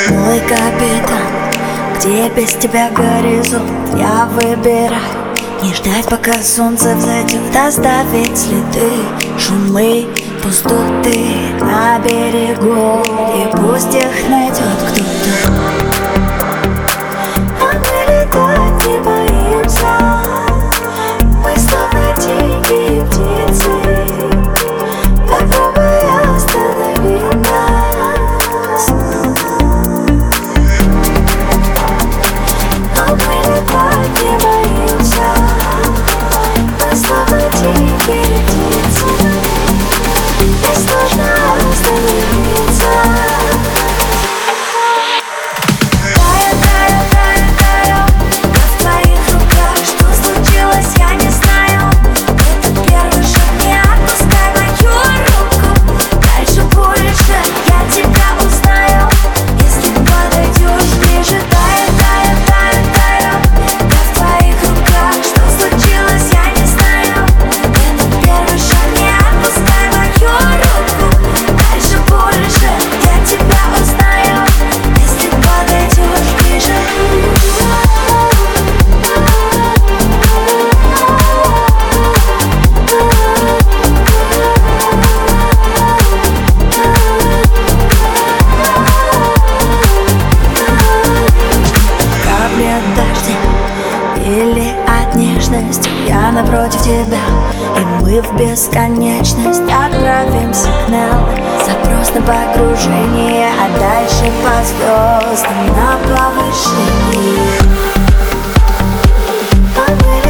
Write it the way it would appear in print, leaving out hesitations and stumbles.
Мой капитан, где без тебя горизонт? Я выбираю не ждать, пока солнце взойдет, оставить следы, шумы, пустоты на берегу. И пусть их найдет кто-то. А мы летать не боимся, мы словно дикие птицы. Попробуй остановить нас. А мы летать не боимся, мы словно дикие птицы. Здесь сложно остановиться. Или от нежности я напротив тебя, и мы в бесконечность отправим сигнал. Запрос на погружение, а дальше по звездам на повышении.